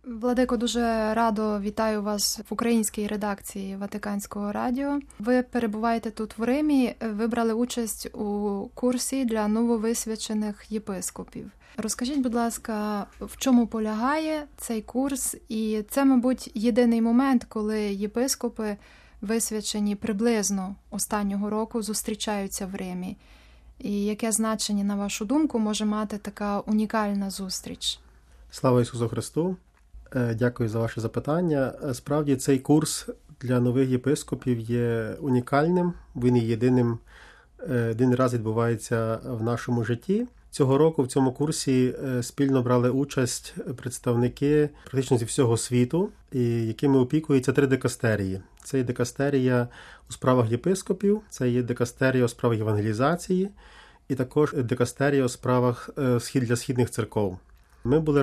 Владико, дуже радо вітаю вас в українській редакції Ватиканського радіо. Ви перебуваєте тут в Римі, вибрали участь у курсі для нововисвячених єпископів. Розкажіть, будь ласка, в чому полягає цей курс? І це, мабуть, єдиний момент, коли єпископи, висвячені приблизно останнього року, зустрічаються в Римі. І яке значення, на вашу думку, може мати така унікальна зустріч? Слава Ісусу Христу! Дякую за ваше запитання. Справді, цей курс для нових єпископів є унікальним. Він є єдиним, один раз відбувається в нашому житті. Цього року в цьому курсі спільно брали участь представники практично зі всього світу, якими опікуються 3 дикастерії. Це є дикастерія у справах єпископів, це є дикастерія у справах евангелізації і також дикастерія у справах для східних церков. Ми були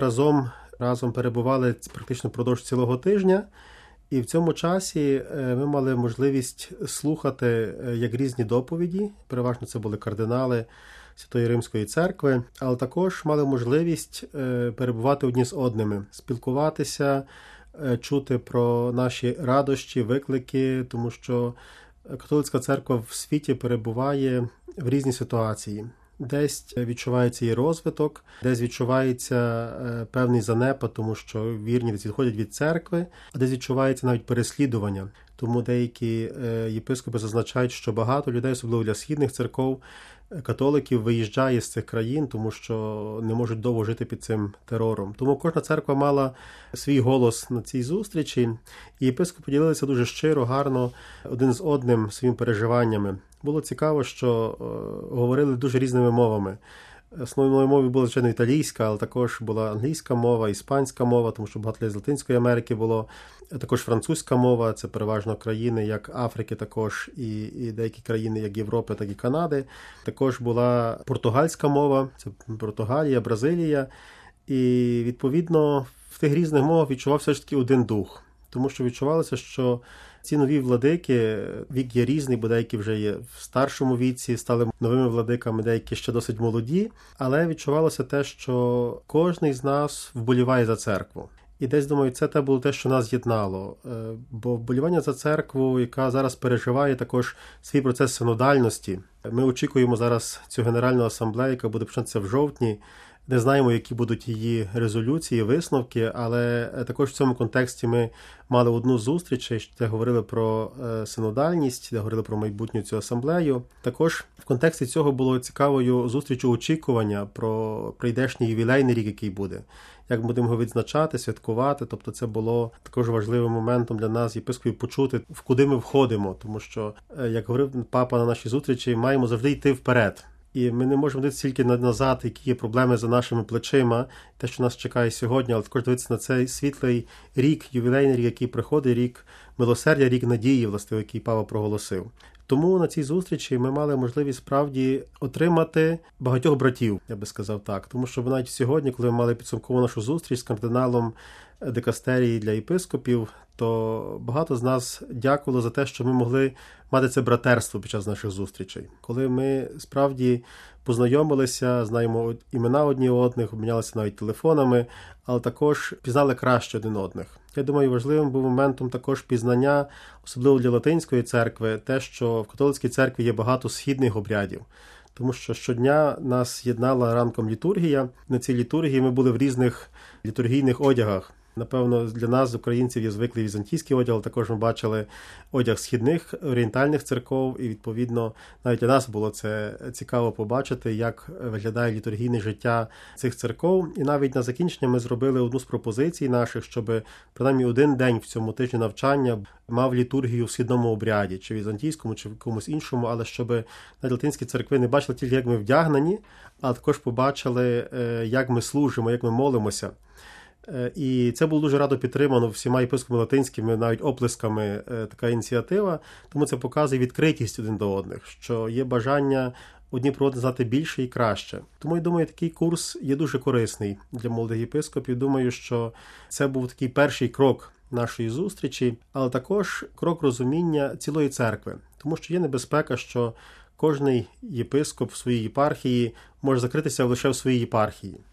разом перебували практично впродовж цілого тижня, і в цьому часі ми мали можливість слухати як різні доповіді, переважно це були кардинали Святої Римської церкви, але також мали можливість перебувати одні з одними, спілкуватися, чути про наші радощі, виклики, тому що католицька церква в світі перебуває в різні ситуації. Десь відчувається її розвиток, десь відчувається певний занепад, тому що вірні десь відходять від церкви, а десь відчувається навіть переслідування. Тому деякі єпископи зазначають, що багато людей, особливо для східних церков, католиків, виїжджає з цих країн, тому що не можуть довго жити під цим терором. Тому кожна церква мала свій голос на цій зустрічі, і єпископи поділилися дуже щиро, гарно, один з одним своїми переживаннями. Було цікаво, що говорили дуже різними мовами. Основною мовою була, звичайно, італійська, але також була англійська мова, іспанська мова, тому що багато людей з Латинської Америки було. Також французька мова, це переважно країни, як Африки, також і деякі країни, як Європи, так і Канади. Також була португальська мова, це Португалія, Бразилія. І, відповідно, в тих різних мовах відчувався ж таки один дух. Тому що відчувалося, що ці нові владики, вік є різний, бо деякі вже є в старшому віці, стали новими владиками, деякі ще досить молоді, але відчувалося те, що кожен з нас вболіває за церкву. І десь, думаю, це було те, що нас єднало. Бо вболівання за церкву, яка зараз переживає також свій процес синодальності. Ми очікуємо зараз цю Генеральну асамблею, яка буде починатися в жовтні. Не знаємо, які будуть її резолюції, висновки, але також в цьому контексті ми мали одну зустріч, де говорили про синодальність, де говорили про майбутню цю асамблею. Також в контексті цього було цікавою зустрічю очікування про прийдешній ювілейний рік, який буде. Як ми будемо його відзначати, святкувати. Тобто це було також важливим моментом для нас, єпископів, почути, в куди ми входимо. Тому що, як говорив папа на нашій зустрічі, маємо завжди йти вперед. І ми не можемо дивитися тільки назад, які є проблеми за нашими плечима, те, що нас чекає сьогодні, але також дивитися на цей світлий рік, ювілейний рік, який приходить, рік милосердя, рік надії, власне, який Павло проголосив. Тому на цій зустрічі ми мали можливість справді отримати багатьох братів, я би сказав так. Тому що навіть сьогодні, коли ми мали підсумкову нашу зустріч з кардиналом дикастерії для єпископів, то багато з нас дякувало за те, що ми могли мати це братерство під час наших зустрічей. Коли ми справді познайомилися, знаємо імена одні одних, обмінялися навіть телефонами, але також пізнали краще один одних. Я думаю, важливим був моментом також пізнання, особливо для Латинської церкви, те, що в католицькій церкві є багато східних обрядів. Тому що щодня нас єднала ранком літургія. На цій літургії ми були в різних літургійних одягах. Напевно, для нас, українців, є звиклий візантійський одяг, але також ми бачили одяг східних, орієнтальних церков, і, відповідно, навіть для нас було це цікаво побачити, як виглядає літургійне життя цих церков. І навіть на закінчення ми зробили одну з пропозицій наших, щоб принаймні один день в цьому тижні навчання мав літургію в східному обряді, чи візантійському, чи в комусь іншому, але щоб навіть латинські церкви не бачили тільки, як ми вдягнені, а також побачили, як ми служимо, як ми молимося. І це було дуже радо підтримано всіма єпископами латинськими, навіть оплесками така ініціатива, тому це показує відкритість один до одних, що є бажання одні про одних знати більше і краще. Тому, я думаю, такий курс є дуже корисний для молодих єпископів. Думаю, що це був такий перший крок нашої зустрічі, але також крок розуміння цілої церкви, тому що є небезпека, що кожний єпископ в своїй єпархії може закритися лише в своїй єпархії.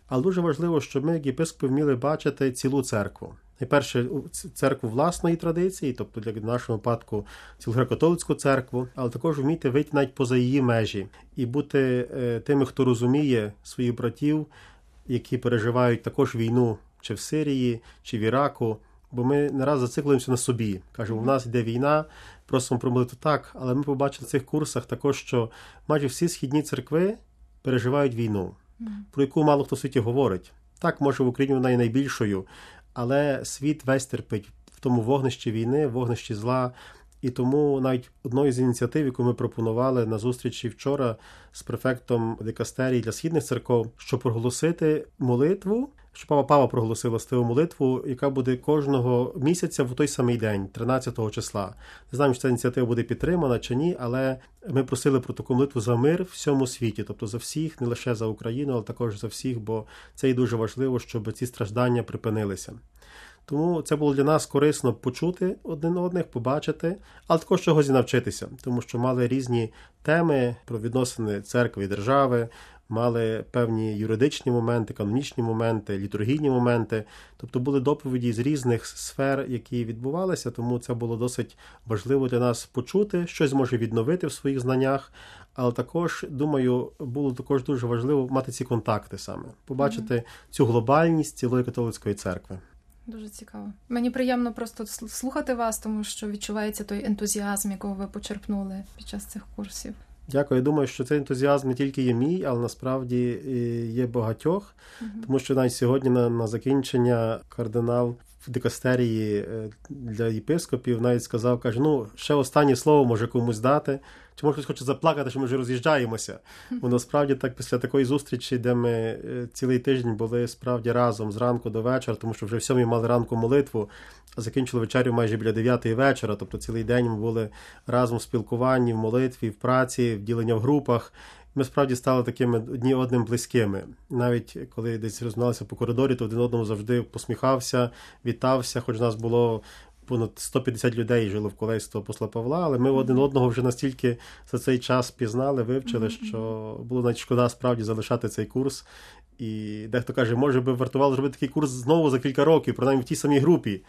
Але дуже важливо, щоб ми, як єпископи, вміли бачити цілу церкву. Найперше, церкву власної традиції, тобто для нашого випадку цілу греко-католицьку церкву, але також вміти вийти навіть поза її межі і бути тими, хто розуміє своїх братів, які переживають також війну чи в Сирії, чи в Іраку, бо ми не раз зациклюємося на собі. Кажемо, у нас йде війна, просимо про молитву так, але ми побачили в цих курсах також, що майже всі східні церкви переживають війну, про яку мало хто в світі говорить. Так, може, в Україні вона є найбільшою, але світ весь терпить в тому вогнищі війни, вогнищі зла. І тому навіть одною з ініціатив, яку ми пропонували на зустрічі вчора з префектом дикастерії для східних церков, щоб проголосити молитву, що Папа проголосила стиву молитву, яка буде кожного місяця в той самий день, 13 числа. Не знаємо, чи ця ініціатива буде підтримана чи ні, але ми просили про таку молитву за мир в всьому світі, тобто за всіх, не лише за Україну, але також за всіх, бо це і дуже важливо, щоб ці страждання припинилися. Тому це було для нас корисно почути один одних, побачити, але також чогось і навчитися, тому що мали різні теми про відносини церкви і держави, мали певні юридичні моменти, канонічні моменти, літургійні моменти, тобто були доповіді з різних сфер, які відбувалися, тому це було досить важливо для нас почути, щось може відновити в своїх знаннях, але також, думаю, було також дуже важливо мати ці контакти саме, побачити цю глобальність цілої католицької церкви. Дуже цікаво. Мені приємно просто слухати вас, тому що відчувається той ентузіазм, якого ви почерпнули під час цих курсів. Дякую. Я думаю, що цей ентузіазм не тільки є мій, але насправді є багатьох. Тому що навіть сьогодні на закінчення кардинал в дикастерії для єпископів навіть сказав, каже, ще останнє слово може комусь дати. Чи може хтось хоче заплакати, що ми вже роз'їжджаємося? Бо насправді так після такої зустрічі, де ми цілий тиждень були справді разом з ранку до вечора, тому що вже в 7 мали ранку молитву, а закінчили вечерю майже біля 9 вечора, тобто цілий день ми були разом в спілкуванні, в молитві, в праці, в діленні в групах. Ми справді стали такими одні одним близькими. Навіть коли десь розмовлялися по коридорі, то один одному завжди посміхався, вітався, хоч нас було понад 150 людей жило в колейство апостола Павла, але ми один одного вже настільки за цей час пізнали, вивчили, що було навіть шкода справді залишати цей курс. І дехто каже, може би вартувало зробити такий курс знову за кілька років, принаймні в тій самій групі.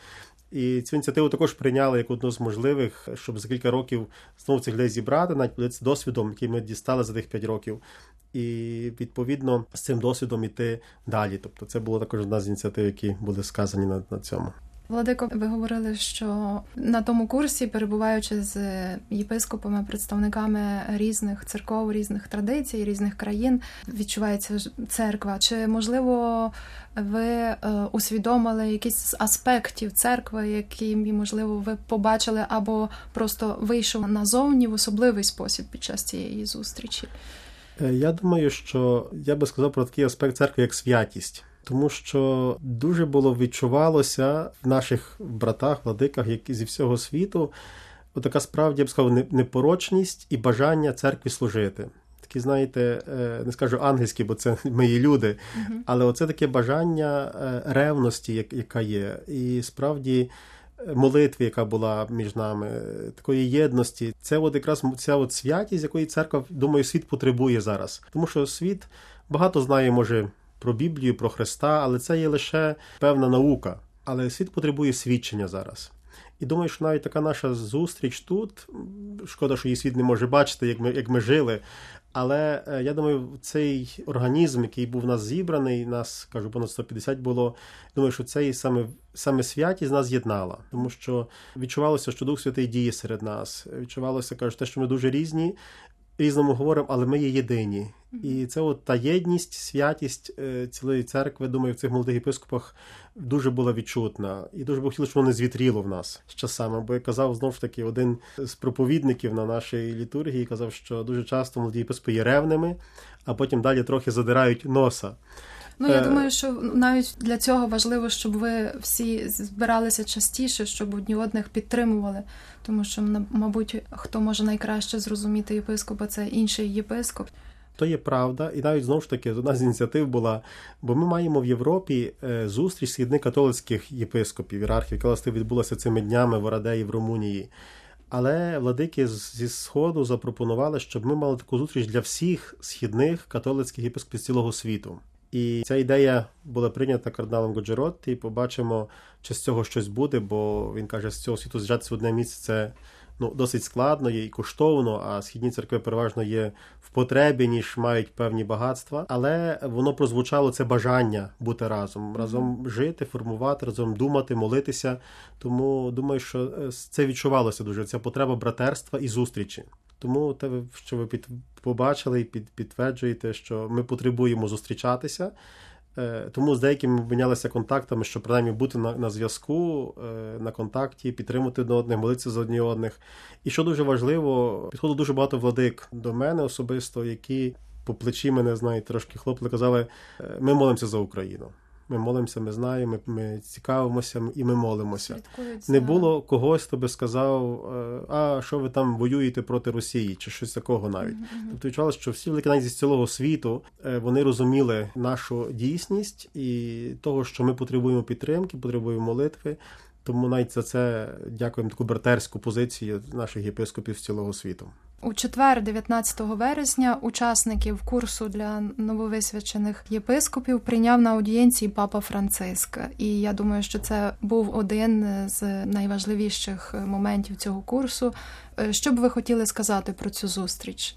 І цю ініціативу також прийняли як одну з можливих, щоб за кілька років знову цих людей зібрати, навіть поділитися досвідом, який ми дістали за тих 5 років. І, відповідно, з цим досвідом йти далі. Тобто це було також одна з ініціатив, які були сказані на цьому. Владико, ви говорили, що на тому курсі, перебуваючи з єпископами, представниками різних церков, різних традицій, різних країн, відчувається церква. Чи, можливо, ви усвідомили якісь з аспектів церкви, які, можливо, ви побачили або просто вийшов назовні в особливий спосіб під час цієї зустрічі? Я думаю, що я би сказав про такий аспект церкви, як святість. Тому що дуже було відчувалося в наших братах, владиках, які зі всього світу, така справді, я б сказав, непорочність і бажання церкві служити. Такі, знаєте, не скажу ангельські, бо це ми є люди, але оце таке бажання ревності, яка є. І справді молитви, яка була між нами, такої єдності. Це от якраз ця святість, якої церква, думаю, світ потребує зараз. Тому що світ багато знає, може, про Біблію, про Христа, але це є лише певна наука. Але світ потребує свідчення зараз. І думаю, що навіть така наша зустріч тут, шкода, що її світ не може бачити, як ми жили, але я думаю, цей організм, який був в нас зібраний, нас, кажу, понад 150 було, думаю, що цей саме святість нас єднала. Тому що відчувалося, що Дух Святий діє серед нас. Відчувалося, кажу, те, що ми дуже різні, різному говоримо, але ми є єдині. І це от та єдність, святість цілої церкви, думаю, в цих молодих єпископах дуже була відчутна. І дуже би хотілося, щоб воно не звітріло в нас з часами. Бо я казав, знову ж таки, один з проповідників на нашій літургії казав, що дуже часто молоді єпископи є ревними, а потім далі трохи задирають носа. Я думаю, що навіть для цього важливо, щоб ви всі збиралися частіше, щоб одні одних підтримували. Тому що, мабуть, хто може найкраще зрозуміти єпископа, це інший єпископ. То є правда, і навіть, знову ж таки, одна з ініціатив була, бо ми маємо в Європі зустріч східних католицьких єпископів, ієрархів, яка, власне, відбулася цими днями в Орадеї, в Румунії. Але владики зі Сходу запропонували, щоб ми мали таку зустріч для всіх східних католицьких єпископів з цілого світу. І ця ідея була прийнята кардиналом Годжеротті, і побачимо, чи з цього щось буде, бо він каже, з цього світу з'їжджатися в одне місце – це досить складно, є і коштовно, а східні церкви переважно є в потребі, ніж мають певні багатства. Але воно прозвучало, це бажання бути разом жити, формувати, разом думати, молитися. Тому думаю, що це відчувалося дуже, ця потреба братерства і зустрічі. Тому те, що ви побачили і підтверджуєте, що ми потребуємо зустрічатися. Тому з деякими обмінялися контактами, що принаймні бути на зв'язку, на контакті, підтримувати один одних, молитися за одні одних. І що дуже важливо, підходило дуже багато владик до мене особисто, які по плечі мене, знаєте, трошки хлопали, казали, ми молимося за Україну. Ми молимося, ми знаємо, ми цікавимося і ми молимося. Не було когось, хто би сказав, а що ви там воюєте проти Росії, чи щось такого навіть. Тобто відчувалося, що всі великі навіть зі цілого світу, вони розуміли нашу дійсність і того, що ми потребуємо підтримки, потребуємо молитви. Тому навіть за це дякуємо таку братерську позицію наших єпископів з цілого світу. У четвер, 19 вересня, учасників курсу для нововисвячених єпископів прийняв на аудієнції Папа Франциск. І я думаю, що це був один з найважливіших моментів цього курсу. Що б ви хотіли сказати про цю зустріч?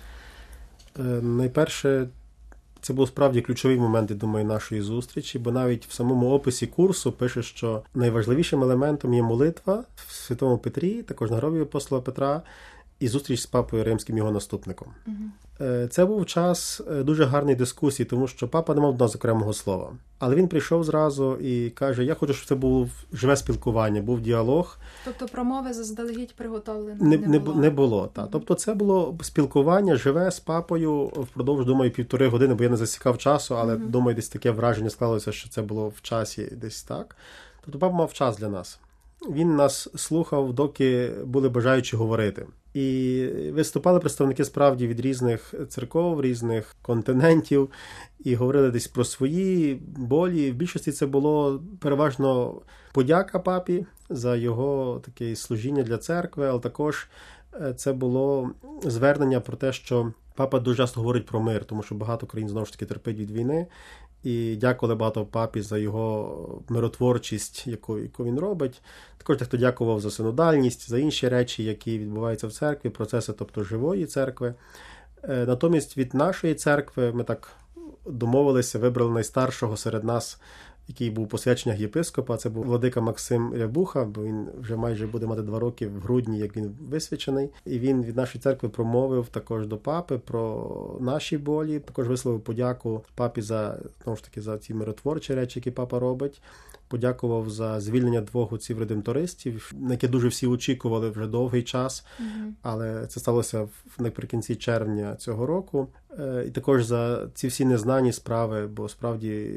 Найперше, це був справді ключовий момент, я думаю, нашої зустрічі, бо навіть в самому описі курсу пише, що найважливішим елементом є молитва в Святому Петрі, також на гробі апостола Петра, і зустріч з папою римським, його наступником. Це був час дуже гарної дискусії, тому що папа не мав одного окремого слова. Але він прийшов зразу і каже, я хочу, щоб це було живе спілкування, був діалог. Тобто промови заздалегідь приготовлені не було. Та. Тобто це було спілкування живе з папою впродовж, думаю, 1,5 години, бо я не засікав часу, але, думаю, десь таке враження склалося, що це було в часі десь так. Тобто папа мав час для нас. Він нас слухав, доки були бажаючі говорити. І виступали представники справді від різних церков, різних континентів, і говорили десь про свої болі. В більшості це було переважно подяка папі за його таке служіння для церкви, але також це було звернення про те, що папа дуже часто говорить про мир, тому що багато країн, знову ж таки, терпить від війни. І дякували багато папі за його миротворчість, яку він робить. Також дехто дякував за синодальність, за інші речі, які відбуваються в церкві, процеси, тобто живої церкви. Натомість від нашої церкви ми так домовилися, вибрали найстаршого серед нас, який був посвяченнях єпископа. Це був владика Максим Рябуха, бо він вже майже буде мати 2 роки в грудні, як він висвячений. І він від нашої церкви промовив також до папи про наші болі, також висловив подяку папі за, знову ж таки, за ці миротворчі речі, які папа робить. Подякував за звільнення 2 отців-редемтористів, на яке дуже всі очікували вже довгий час, але це сталося наприкінці червня цього року. І також за ці всі незнані справи, бо справді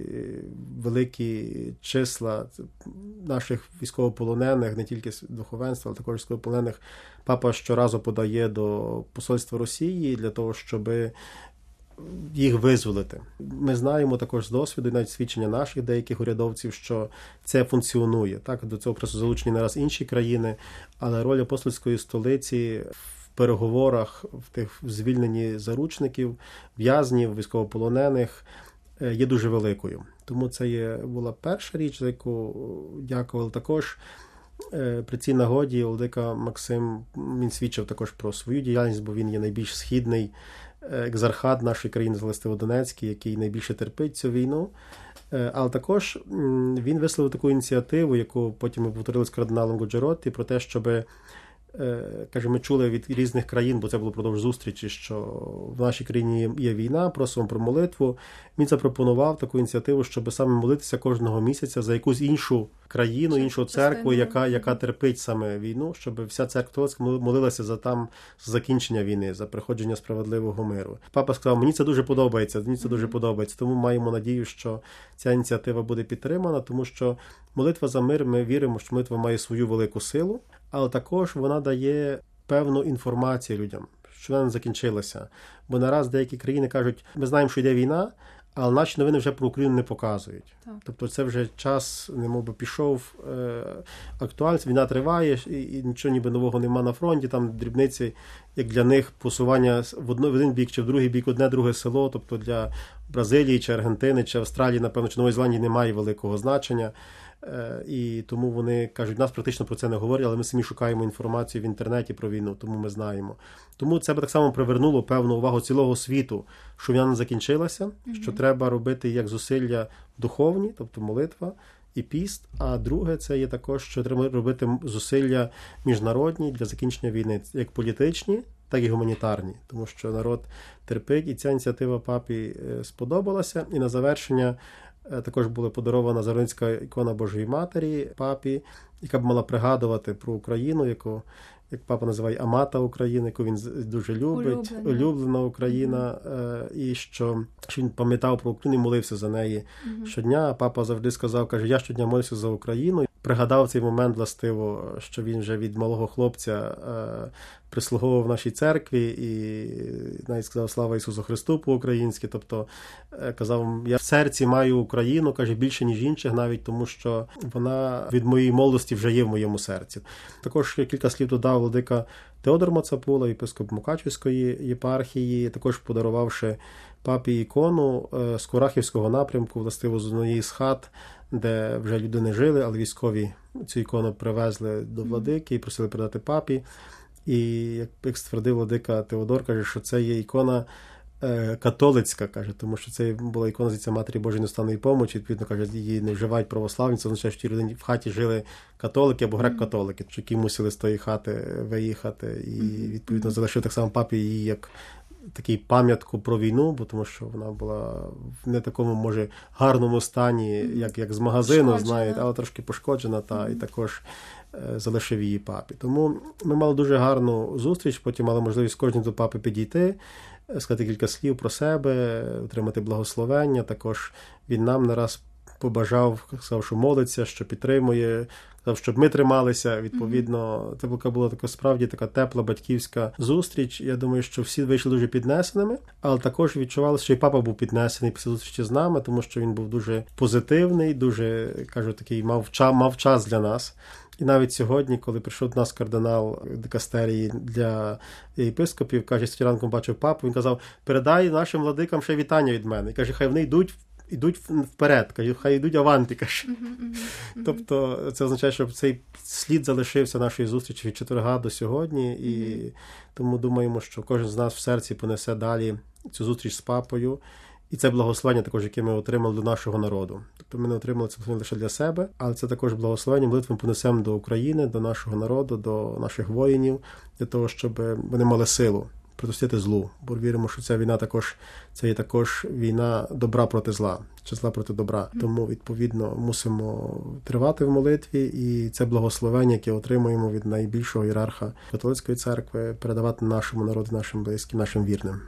великі числа наших військовополонених, не тільки духовенства, але також військовополонених, папа щоразу подає до посольства Росії для того, щоб їх визволити. Ми знаємо також з досвіду, навіть свідчення наших деяких урядовців, що це функціонує. Так, до цього просто залучені не раз інші країни, але роль апостольської столиці в переговорах, в звільненні заручників, в'язнів, військовополонених є дуже великою. Тому це була перша річ, за яку дякували. Також при цій нагоді владика Максим, він свідчив також про свою діяльність, бо він є найбільш східний екзархат нашої країни Золотистодонецький, який найбільше терпить цю війну. Але також він висловив таку ініціативу, яку потім ми повторили з кардиналом Годжеротті, про те, щоб, каже, ми чули від різних країн, бо це було продовж зустрічі, що в нашій країні є війна, просимо про молитву. Він запропонував таку ініціативу, щоб саме молитися кожного місяця за якусь іншу країну, іншу церкву, яка терпить саме війну, щоб вся церква молилася за закінчення війни, за приходження справедливого миру. Папа сказав, мені це дуже подобається, тому маємо надію, що ця ініціатива буде підтримана, тому що молитва за мир, ми віримо, що молитва має свою велику силу, але також вона дає певну інформацію людям, що вона не закінчилася. Бо нараз деякі країни кажуть, ми знаємо, що йде війна, але наші новини вже про Україну не показують. Так. Тобто це вже час, немовби пішов, актуальність, війна триває, і нічого ніби нового нема на фронті, там дрібниці, як для них посування в один бік чи в другий бік одне-друге село, тобто для Бразилії чи Аргентини чи Австралії, напевно, чи Нової Зеландії немає великого значення. І тому вони кажуть, нас практично про це не говорять, але ми самі шукаємо інформацію в інтернеті про війну, тому ми знаємо. Тому це би так само привернуло певну увагу цілого світу, що війна не закінчилася, що треба робити як зусилля духовні, тобто молитва і піст, а друге це є також, що треба робити зусилля міжнародні для закінчення війни, як політичні, так і гуманітарні, тому що народ терпить, і ця ініціатива папі сподобалася. І на завершення також була подарована Зарваницька ікона Божої Матері папі, яка б мала пригадувати про Україну, яку, як папа називає, амата України, яку він дуже любить, улюблена Україна, і що він пам'ятав про Україну і молився за неї щодня. Папа завжди сказав, каже, я щодня молився за Україну. Пригадав цей момент властиво, що він вже від малого хлопця прислуговував в нашій церкві і навіть сказав слава Ісусу Христу по-українськи, тобто казав, я в серці маю Україну, каже, більше ніж інших, навіть тому, що вона від моєї молодості вже є в моєму серці. Також кілька слів додав владика Теодор Мацапула, єпископ Мукачівської єпархії, також подарувавши папі ікону з Курахівського напрямку, властиво з однієї з хат, де вже люди не жили, але військові цю ікону привезли до владики і просили передати папі. І, як ствердив владика Теодор, каже, що це є ікона католицька, каже, тому що це була ікона здається Матері Божої Неустанної помочі, відповідно, каже, її не вживають православні, це означає, що ті людині в хаті жили католики або грек-католики, які мусили з тої хати виїхати, і, відповідно, залишив так само папі її як такий пам'ятку про війну, бо тому що вона була в не такому, може, гарному стані, як з магазину, знаєте, але трошки пошкоджена, і також залишив її папі. Тому ми мали дуже гарну зустріч, потім мали можливість кожен до папи підійти, сказати кілька слів про себе, отримати благословення. Також він нам не раз побажав, сказав, що молиться, що підтримує, сказав, щоб ми трималися. Відповідно, це була така справді така тепла батьківська зустріч. Я думаю, що всі вийшли дуже піднесеними, але також відчувалося, що і папа був піднесений після зустрічі з нами, тому що він був дуже позитивний, дуже, кажу, такий мав час для нас. І навіть сьогодні, коли прийшов до нас кардинал дикастерії для єпископів, каже, сьогодні ранком бачив папу, він казав, передай нашим владикам ще вітання від мене. І каже, хай вони йдуть вперед, каже, хай йдуть аванти, каже. Тобто це означає, що цей слід залишився нашої зустрічі від четверга до сьогодні, і тому думаємо, що кожен з нас в серці понесе далі цю зустріч з папою. І це благословення також, яке ми отримали до нашого народу. Тобто ми не отримали це благословення лише для себе, але це також благословення, молитву ми понесемо до України, до нашого народу, до наших воїнів, для того, щоб вони мали силу протистояти злу. Бо віримо, що ця війна також, це є також війна добра проти зла, чи зла проти добра. Тому, відповідно, мусимо тривати в молитві, і це благословення, яке отримуємо від найбільшого ієрарха католицької церкви, передавати нашому народу, нашим близьким, нашим вірним.